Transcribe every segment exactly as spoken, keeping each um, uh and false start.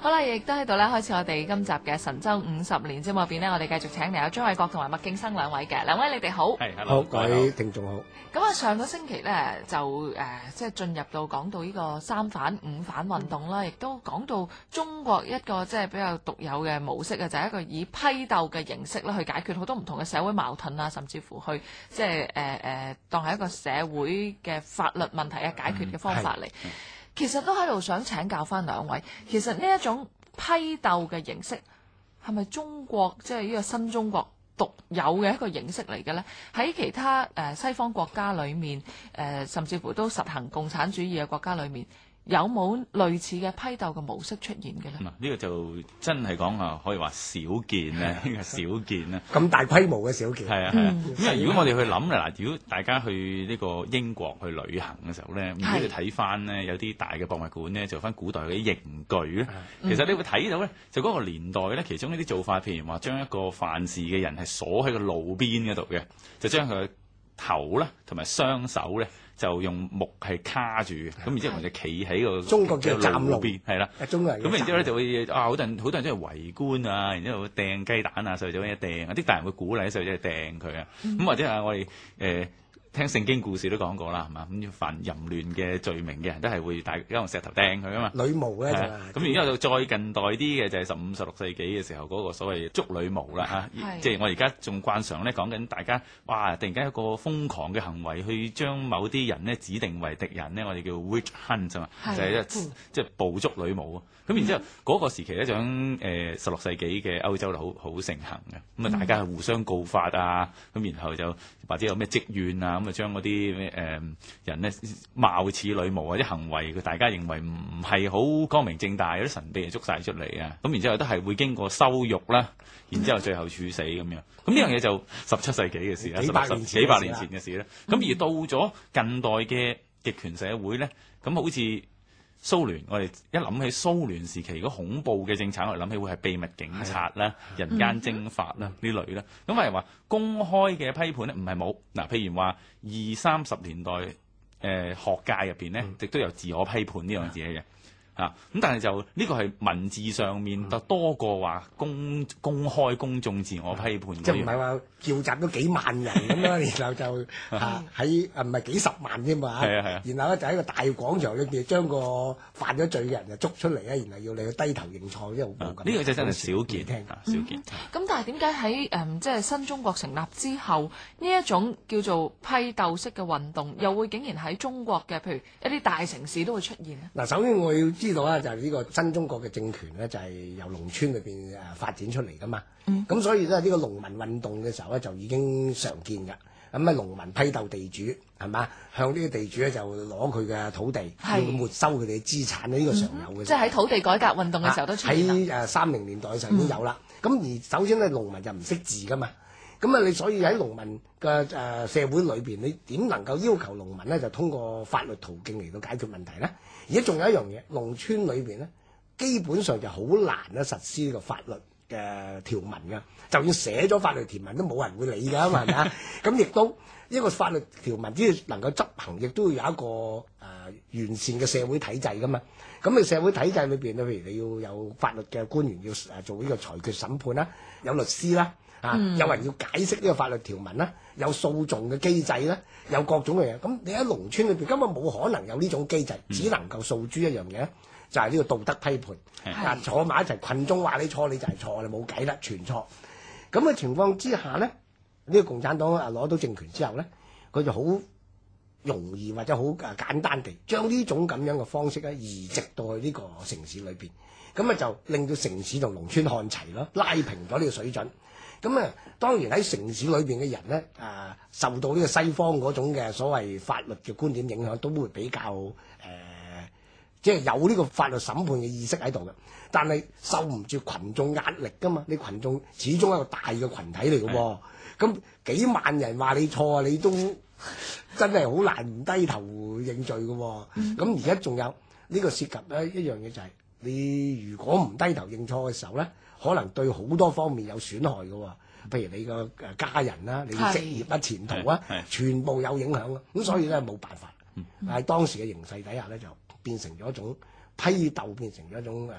好啦，亦都喺度咧，開始我哋今集嘅神州五十年節目入邊呢，我哋繼續請嚟有張偉國同埋麥敬生兩位嘅，兩位你哋好。 係， 好，各位聽眾好。 咁啊，上個星期呢，就誒、呃，即係進入到講到呢個三反五反運動啦，亦都講到中國一個即係比較獨有嘅模式啊，就係、是、一個以批鬥嘅形式咧去解決好多唔同嘅社會矛盾啊，甚至乎去即係誒誒當係一個社會嘅法律問題嘅解決嘅方法嚟。嗯其實都喺度想請教翻兩位，其實呢一種批鬥嘅形式係咪中國即係呢個新中國獨有嘅一個形式嚟嘅呢？喺其他誒、呃、西方國家裏面，誒、呃、甚至乎都實行共產主義嘅國家裏面，有冇類似嘅批鬥嘅模式出現嘅呢？ 嗱，呢個就真係講啊，可以話少見咧，呢個少見咧。 咁大規模嘅少見。 係啊係啊，因為如果我哋去諗嗱，如果大家去呢個英國去旅行嘅時候咧，如果你睇翻呢，有啲大嘅博物館咧，做翻古代嗰啲刑具咧，其實你會睇到咧，就嗰個年代咧，其中一啲做法，譬如話將一個犯事嘅人係鎖喺個路邊嗰度嘅，就將佢頭啦同埋雙手咧。就用木係卡住嘅，咁然之後就企喺個中國叫站路邊，係啦。 中國人咁然之後咧就會啊，好多人好多人都係圍觀啊，然之後會掟雞蛋啊，細路仔一掟啊，啲大人會鼓勵啲細路仔去掟佢啊。咁、嗯、或者係我哋誒。呃聽聖經故事都講過啦，係嘛？咁犯淫亂嘅罪名嘅人都係會大家用石頭掟佢啊嘛。 女巫咧就咁，然之後就再近代啲嘅就係十五、十六世紀嘅時候嗰個所謂捉女巫啦嚇，即係我而家仲慣常咧講緊大家哇，突然間一個瘋狂嘅行為去將某啲人咧指定為敵人咧，我哋叫 witch hunt 啫嘛，就係即係捕捉女巫啊。咁然之後嗰個時期咧，就喺誒十六世紀嘅歐洲就好好盛行嘅，咁啊大家係互相告發啊，咁然後就或者有咩積怨啊。咁啊，將嗰啲咩誒人咧，貌似女巫或者行為，佢大家認為唔係好光明正大，有啲神秘就捉晒出嚟啊！咁然之後都係會經過羞辱啦，然之後最後處死咁樣。咁呢樣嘢就十七世紀嘅事啦， 幾百年幾百年前嘅事啦。咁、嗯、而到咗近代嘅極權社會咧，咁好似蘇聯，我哋一諗起蘇聯時期嗰恐怖嘅政策，我哋諗起會係秘密警察啦、人間蒸發啦呢類啦。咁係話公開嘅批判咧，唔係冇嗱。譬如話二三十年代誒、呃、學界入邊咧，亦都有自我批判呢樣嘢嘅。啊！咁但係就呢個係文字上面就多過話公公開公眾自我批判， 即係唔係話召集咗幾萬人咁啦，然後就啊喺啊唔係幾十萬添嘛， 係啊係啊， 然後咧就喺個大廣場裏邊將個犯咗罪嘅人就捉出嚟咧，然後要你去低頭認錯，即係好冇咁。 呢個就真係少見聽啊，少見。咁、 嗯、但係點解喺誒即係新中國成立之後，呢一種叫做批鬥式嘅運動，又會竟然喺中國嘅譬如一啲大城市都會出現咧？嗱， 首先我要知道咧，就係呢個新中國嘅政權咧，就係由農村裏邊誒發展出嚟噶嘛。咁、嗯、所以咧，呢個農民運動嘅時候咧，就已經常見㗎。咁啊，農民批鬥地主係嘛，向呢個地主咧就攞佢嘅土地，要沒收佢哋嘅資產呢、呢個常有嘅、嗯。 即係喺土地改革運動嘅時候都出現啦。 喺誒三零年代嘅時候已經有啦。咁、嗯、而首先咧，農民就唔識字噶嘛。咁啊，你所以喺農民嘅誒、呃、社會裏邊，你點能夠要求農民咧就通過法律途徑嚟到解決問題咧？而家仲有一樣嘢，農村裏邊咧，基本上就好難咧實施呢個法律嘅條文㗎。就算寫咗法律條文，都冇人會理㗎嘛，係咪啊？咁亦都一個法律條文，只要能夠執行，亦都要有一個誒、呃、完善嘅社會體制㗎嘛。咁你社會體制裏邊咧，譬如你要有法律嘅官員要誒做呢個裁決審判啦，有律師啦。啊！有人要解釋呢個法律條文啦，有訴訟嘅機制啦，有各種嘅嘢。咁你喺農村裏邊根本冇可能有呢種機制，只能夠訴諸一樣嘢，就係、是、呢個道德批判。啊，坐埋一齊，群眾話你錯，你就係錯，你冇計啦，全錯。咁嘅情況之下咧，呢、這個共產黨啊攞到政權之後咧，佢就好容易或者好誒簡單地將呢種咁樣嘅方式咧移植到去呢個城市裏邊，咁啊就令到城市同農村看齊咯，拉平咗呢個水準。咁啊，當然喺城市裏邊嘅人咧，啊受到呢個西方嗰種嘅所謂法律嘅觀點影響，都會比較誒，即係有呢個法律審判嘅意識喺度嘅。但係受唔住群眾壓力噶嘛，你群眾始終係一個大嘅群體嚟嘅喎。咁幾萬人話你錯啊，你都真係好難唔低頭認罪嘅喎。咁而家仲有呢個涉及咧一樣嘢就係，你如果唔低頭認錯嘅時候咧，可能對好多方面有損害嘅喎，譬如你個誒家人啦、你嘅職業啊、前途啊，全部有影響嘅。咁所以咧冇辦法，喺當時嘅形勢底下咧，就變成咗一種批鬥，變成咗一種誒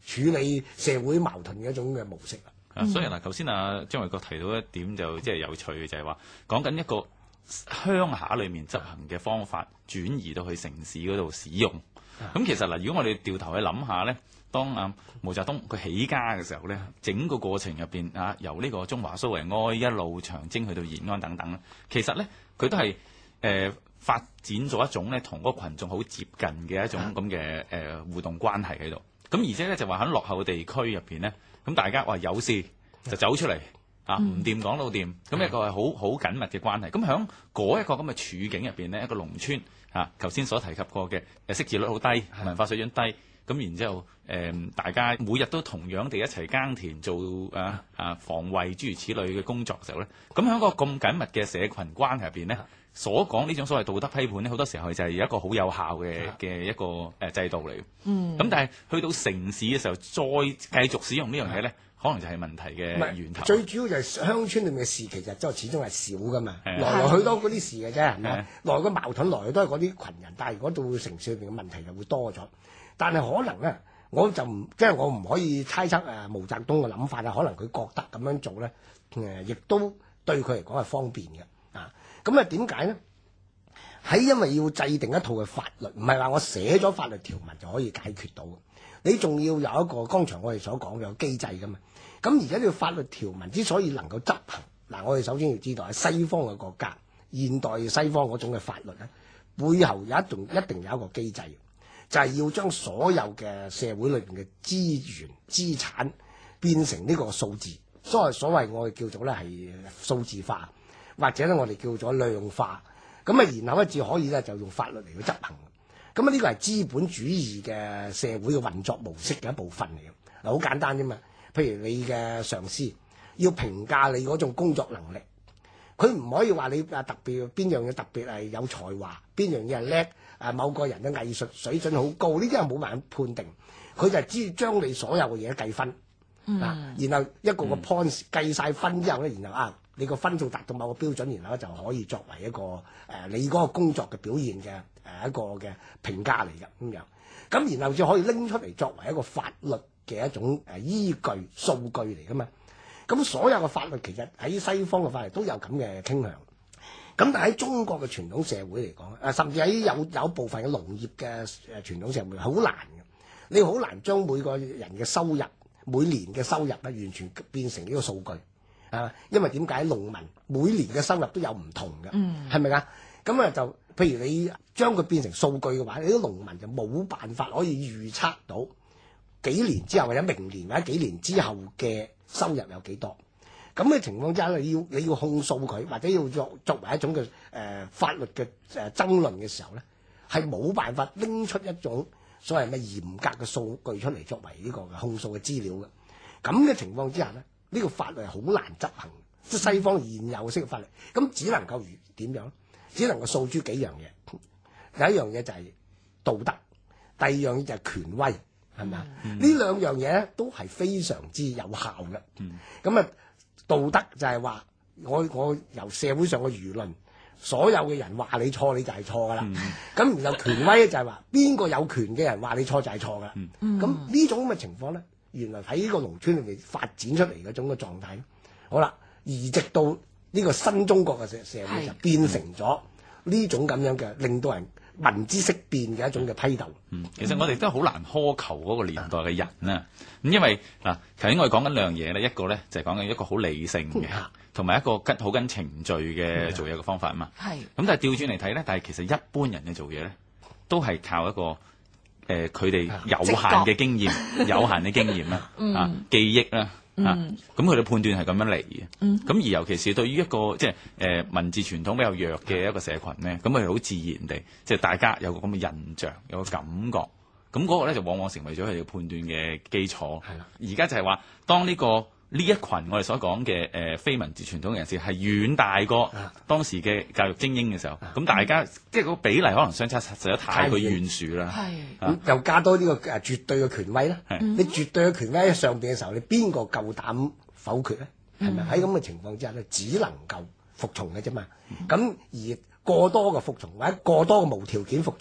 處理社會矛盾嘅一種嘅模式啦。 啊，所以嗱，頭先啊張衛國提到一點就即係有趣嘅，就係話講緊一個鄉下裏面執行嘅方法轉移到去城市嗰度使用。咁其實嗱，如果我哋掉頭去諗下咧，當啊毛澤東佢起家嘅時候咧，整個過程入邊啊，由呢個中華蘇維埃一路長征去到延安等等咧，其實咧佢都係誒、呃、發展咗一種咧同嗰個羣眾好接近嘅一種咁嘅誒互動關係喺度。咁而且咧就話喺落後地區入邊咧，咁大家話有事就走出嚟。啊，唔掂講到掂，咁一個係好好緊密嘅關係。咁喺嗰一個咁嘅處境入邊呢，一個農村啊，頭先所提及過嘅誒識字率好低，文化水準低，咁然之後誒、呃，大家每日都同樣地一齊耕田做啊啊防衛諸如此類嘅工作嘅時候咧，咁喺個咁緊密嘅社群關係入邊呢，所講呢種所謂道德批判呢，好多時候就係一個好有效嘅嘅一個誒制度嚟。嗯。咁但係去到城市嘅時候，再繼續使用呢樣嘢咧。可能就係問題嘅源頭。最主要就係鄉村裏面嘅事，其實就始終係少噶嘛，來來去多嗰啲事嘅啫，係咪？來個矛盾來去都係嗰啲群人，但係如果到城市裏邊嘅問題就會多咗。但係可能咧，我就唔即係我唔可以猜測誒毛澤東嘅諗法啊。可能佢覺得咁樣做咧，誒、呃、亦都對佢嚟講係方便嘅啊。咁啊點解咧？喺因為要制定一套嘅法律，唔係話我寫咗法律條文就可以解決到。你仲要有一個剛才我哋所講嘅機制噶嘛？咁而家呢個法律條文之所以能夠執行，嗱，我哋首先要知道喺西方嘅國家，現代西方嗰種嘅法律咧，背後有一種一定有一個機制，就係、是、要將所有嘅社會裏邊嘅資源資產變成呢個數字，所謂所謂我哋叫做咧係數字化，或者咧我哋叫做量化，咁啊然後咧至可以咧就用法律嚟去執行。咁啊呢個係資本主義嘅社會嘅運作模式嘅一部分嚟嘅。嗱，好簡單啫嘛。譬如你嘅上司要評價你嗰種工作能力，佢唔可以話你啊特別邊樣嘢特別係有才華，邊樣嘢係叻，啊某個人嘅藝術水準好高，呢啲係冇辦法判定。佢就係只將你所有嘅嘢計分，嗯、啊，然後一個個 point 計晒分之後咧，然後啊你個分數達到某個標準，然後就可以作為一個誒、呃、你嗰個工作嘅表現嘅誒、呃、一個嘅評價嚟嘅咁樣。咁然後就可以拎出嚟作為一個法律嘅一種誒依據數據嚟噶嘛。咁所有嘅法律其實喺西方嘅法律都有咁嘅傾向。咁但喺中國嘅傳統社會嚟講，誒甚至喺有有部分嘅農業嘅誒傳統社會好難嘅。你好難將每個人嘅收入每年嘅收入咧完全變成呢個數據啊，因為點解農民每年嘅收入都有唔同嘅，係咪啊？咁啊就譬如你將佢變成數據嘅話，你啲農民就冇辦法可以預測到幾年之後或者明年或者幾年之後嘅收入有幾多。咁嘅情況之下，你要你要控訴佢，或者要作作為一種嘅誒、呃、法律嘅誒、呃、爭論嘅時候咧，係冇辦法拎出一種所謂咩嚴格嘅數據出嚟作為呢個嘅控訴嘅資料嘅。咁嘅情況之下咧，呢、呢個法律係好難執行，即係西方現有式嘅法律，咁只能夠如點樣？只能夠訴諸幾樣嘢。第一樣嘢就係道德，第二樣嘢就係權威，係咪啊？呢、嗯、兩樣嘢咧都係非常之有效嘅。咁啊、嗯，道德就係話我我由社會上嘅輿論，所有嘅人話你錯你就係錯噶啦。咁、嗯、然後權威咧就係話邊個有權嘅人話你錯就係錯噶啦。咁呢、嗯、種咁嘅情況咧，原來喺呢個農村裏面發展出嚟嗰種嘅狀態。好啦，移植到呢個新中國嘅社社會就變成咗呢種咁樣嘅令到人聞之色變嘅一種嘅批鬥。 嗯，其實我哋都好難苛求嗰個年代嘅人啊。咁因為嗱，頭先我哋講緊兩樣嘢咧，一個咧就係講緊一個好理性嘅，同埋一個跟好跟程序嘅做嘢嘅方法啊嘛。係。咁但係調轉嚟睇咧，但係其實一般人嘅做嘢咧，都係靠一個誒佢哋有限嘅經驗、有限嘅經驗啦，啊記憶啦。啊，咁佢哋判斷係咁樣嚟嘅，咁、嗯、而尤其是對於一個即係誒、呃、文字傳統比較弱嘅一個社群咧，咁佢好自然地，即係大家有個咁嘅印象，有個感覺，咁嗰個咧就往往成為咗佢哋判斷嘅基礎。係啦，而家就係話，當呢、這個呢一群我哋所講嘅誒非文字傳統嘅人士係遠大過當時嘅教育精英嘅時候，咁、啊、大家即係個比例可能相差實在太過懸殊啦。係，咁、啊、 又加多呢個誒絕對嘅權威啦。係，你絕對嘅權威喺上邊嘅時候，你邊個夠膽否決咧？係咪喺咁嘅情況之下咧，只能夠服從嘅啫嘛。咁、嗯、而過多嘅服從或者過多嘅無條件服從，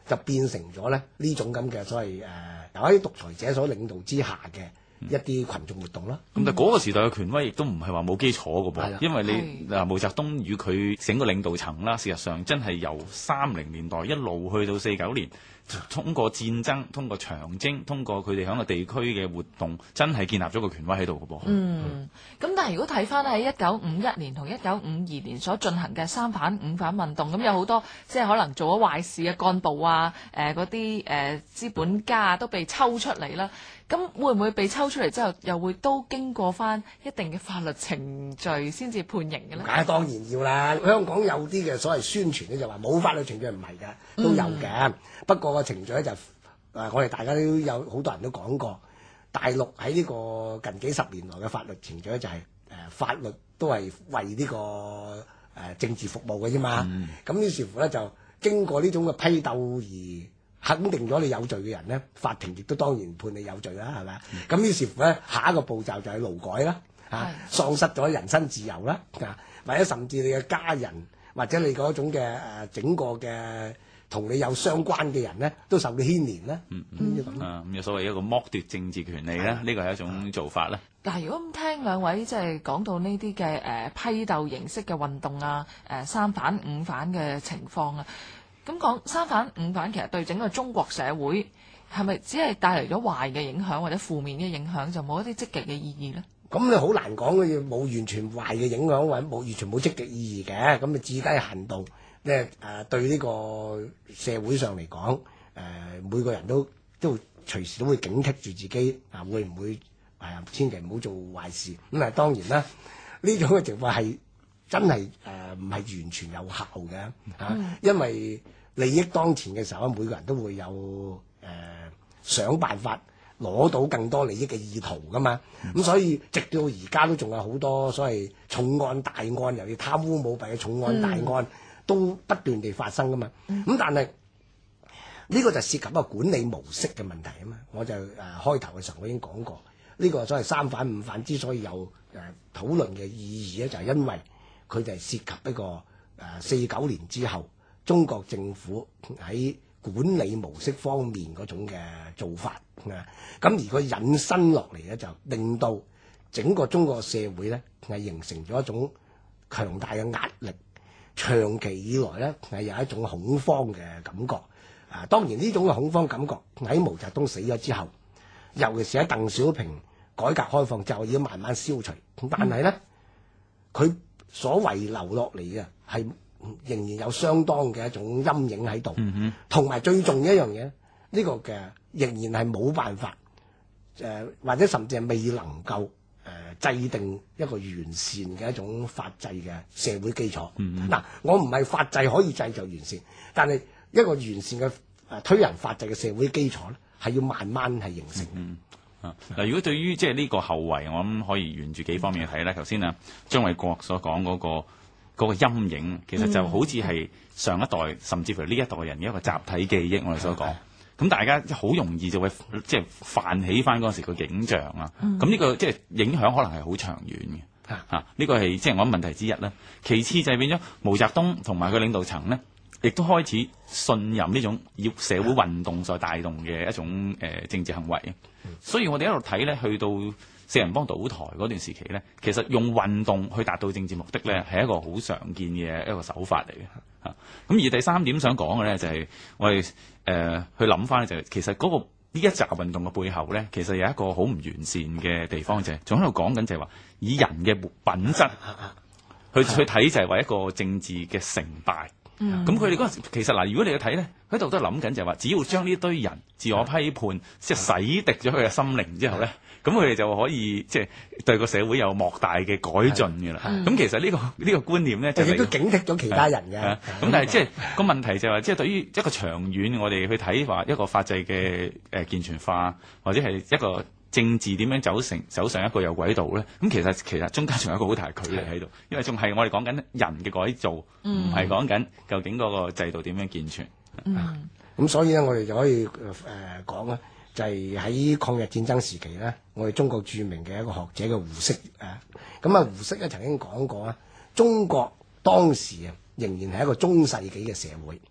就變成咗咧呢種咁嘅所謂誒由一啲獨裁者所領導之下嘅一啲群眾活動啦。 咁、嗯、但係嗰個時代嘅權威亦都唔係話冇基礎嘅噃，因為你嗱毛澤東與佢整個領導層啦，事實上真係由三零年代一路去到四九年。通過戰爭，通過長征，通過佢哋喺個地區嘅活動，真係建立咗個權威喺度嘅噃。 嗯，咁、嗯、但係如果睇翻喺一九五一年同一九五二年所進行嘅三反五反運動，咁有好多即係可能做咗壞事嘅幹部啊，誒嗰啲誒資本家啊都被抽出嚟啦。咁會唔會被抽出嚟之後，又會都經過翻一定嘅法律程序先至判刑嘅咧？ 梗係當然要啦。香港有啲嘅所謂宣傳咧，就話冇法律程序，唔係嘅，都有嘅。嗯、不過個程序咧就誒、呃，我哋大家都有好多人都講過，大陸喺呢個近幾十年來嘅法律程序咧、就係，就係誒法律都係為呢、呢個誒、呃、政治服務嘅啫嘛。咁、嗯、於是乎咧，就經過呢種嘅批鬥而肯定咗你有罪嘅人咧，法庭亦都當然判你有罪啦，係咪？咁、嗯、於是乎咧，下一個步驟就係勞改啦，嚇、啊，喪失咗人身自由啦，啊，或者甚至你嘅家人或者你嗰種嘅誒、呃、整個嘅同你有相關嘅人咧，都受到牽連啦。嗯嗯，咁、嗯、 啊，咁有所謂一個剝奪政治權利咧，呢個係一種做法啦。 嗱，如果咁聽兩位即係講到呢啲嘅誒批鬥形式嘅運動啊，誒、呃、三反五反嘅情況啊。咁講三反五反，其實對整個中國社會係咪只係帶嚟咗壞嘅影響或者負面嘅影響，就冇一啲積極嘅意義咧？ 咁你好難講嘅，冇完全壞嘅影響或者冇完全冇積極意義嘅。咁你至低限度咧誒對呢個社會上嚟講，誒、呃、每個人都都隨時都會警惕住自己啊，會唔會係啊？千祈唔好做壞事。咁啊當然啦，呢種嘅情況係真係誒唔係完全有效嘅嚇、啊，嗯、因為利益當前嘅時候，每個人都會有誒、呃、想辦法攞到更多利益嘅意圖噶嘛。咁、嗯、所以直到而家都仲有好多所謂重案大案，尤其貪污舞弊嘅重案大案，嗯、都不斷地發生噶嘛。咁、嗯、但係呢、呢個就涉及一個管理模式嘅問題啊嘛。我就誒、呃、開頭嘅時候我已經講過，呢、呢個所謂三反五反之所以有誒、呃、討論嘅意義咧，就係、是、因為佢哋係涉及一個誒四九年之後中國政府喺管理模式方面嗰種嘅做法啊，咁而佢引申落嚟咧，就令到整個中國社會咧係形成咗一種強大嘅壓力，長期以來咧係有一種恐慌嘅感覺啊。當然呢種嘅恐慌感覺喺毛澤東死咗之後，尤其是喺鄧小平改革開放就要慢慢消除，但係咧佢所遺留落嚟嘅係仍然有相當嘅一種陰影喺度，同埋、嗯、最重要一樣嘢，呢、呢個嘅仍然係冇辦法，誒、呃、或者甚至係未能夠誒、呃、制定一個完善嘅一種法制嘅社會基礎。嗱、嗯嗯，我唔係法制可以製造完善，但係一個完善嘅誒、呃、推人法制嘅社會基礎咧，係要慢慢係形成。嗯啊嗱，如果對於即係呢個後遺，我諗可以沿住幾方面去睇咧。頭先啊，張衛國所講嗰、嗰個。嗰個陰影其實就好似係上一代、嗯、甚至乎呢一代人嘅一個集體記憶，我哋所講。咁、嗯、大家好容易就會即係泛起翻嗰陣時個景象啊。咁呢、嗯、個即係影響可能係好長遠嘅。嚇、嗯，呢、呢個係即係我諗問題之一啦。其次就係變咗毛澤東同埋佢領導層呢，亦都開始信任呢種要社會運動所帶動嘅一種誒、呃、政治行為。嗯、所以我哋一路睇咧，去到四人幫倒台嗰段時期咧，其實用運動去達到政治目的咧，係一個好常見嘅一個手法嚟嘅嚇。咁而第三點想講嘅咧，就係、是、我哋誒、呃、去諗翻咧，就係其實嗰、那個呢一集運動嘅背後咧，其實有一個好唔完善嘅地方，就係仲喺度講緊就係話以人嘅品質去去睇，就係話一個政治嘅成敗。咁佢哋嗰陣時其實嗱，如果你去睇咧，喺度都係諗緊就係話，只要將呢堆人自我批判，即係洗滌咗佢嘅心靈之後咧。咁佢哋就可以即係對個社會有莫大嘅改進嘅啦。咁、嗯、其實呢、呢個呢、呢個觀念咧，就亦都警惕咗其他人嘅。咁但係即係個問題就係話，即係對於一個長遠，我哋去睇話一個法制嘅誒健全化，或者係一個政治點樣走成走上一個有軌道咧。咁其實其實中間仲有一個好大距離喺度，因為仲係我哋講緊人嘅改造，唔係講緊究竟嗰個制度點樣健全。 咁、嗯嗯、所以咧，我哋就可以誒講啦。就係喺抗日戰爭時期咧，我哋中國著名嘅一個學者嘅胡適啊，咁啊胡適咧曾經講過啊，中國當時啊仍然係一個中世紀嘅社會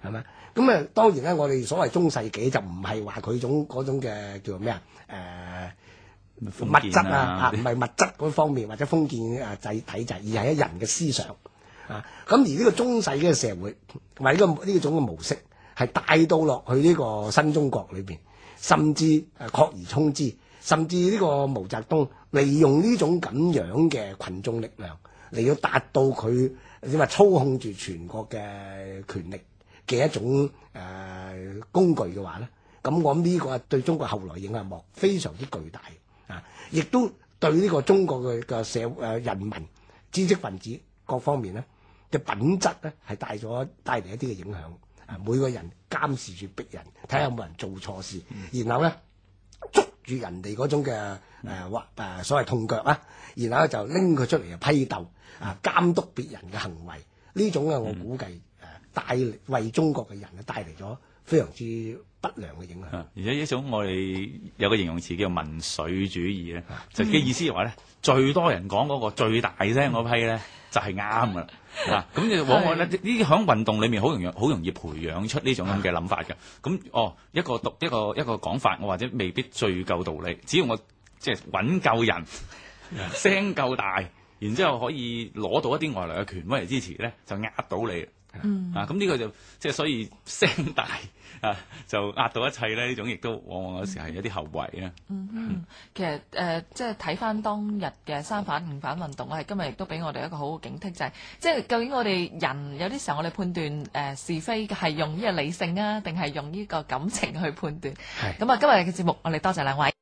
係咪？咁啊，當然咧，我哋所謂中世紀就唔係話佢種嗰種嘅叫做咩啊？誒、物質啊，嚇唔係物質嗰方面或者封建誒制體制，而係喺人嘅思想啊。咁而呢個中世嘅社會同埋呢個呢種嘅模式係帶到落去呢個新中國裏邊，甚至誒擴而充之，甚至呢個毛澤東利用呢種咁樣嘅群眾力量嚟到達到佢點話操控住全國嘅權力嘅一種誒、呃、工具嘅話咧，咁我諗呢個對中國後來影響莫非常之巨大啊！亦都對呢個中國嘅嘅社誒、呃、人民知識分子各方面咧嘅品質咧係帶咗帶嚟一啲嘅影響啊！每個人監視住逼人，睇下有冇人做錯事，嗯、然後咧捉住人哋嗰種嘅誒或誒所謂痛腳啊，然後咧就拎佢出嚟批鬥啊，監督別人嘅行為呢種咧，我估計。嗯帶為中國嘅人咧帶嚟咗非常之不良嘅影響， 而且一種我哋有個形容詞叫民粹主義咧，就嘅意思係話咧，最多人講嗰個最大聲嗰批咧就係啱噶啦，嗱咁你往往咧呢啲響運動裏面好容易好容易培養出呢種咁嘅諗法嘅，咁哦一個讀一個一個講法，我或者未必最夠道理，只要我即係揾夠人，聲夠大，然之後可以攞到一啲外來嘅權威嚟支持咧，就壓到你。嗯啊，咁呢個就即係所以聲大啊，就壓到一切咧。呢種亦都往往有時係一啲後遺啊。 嗯嗯，其實誒、呃，即係睇翻當日嘅三反五反運動咧，係今日亦都俾我哋一個好好警惕，就係、是、即係究竟我哋人有啲時候我哋判斷誒、呃、是非係用呢個理性啊，定係用呢個感情去判斷？係咁啊！今日嘅節目我哋多謝兩位。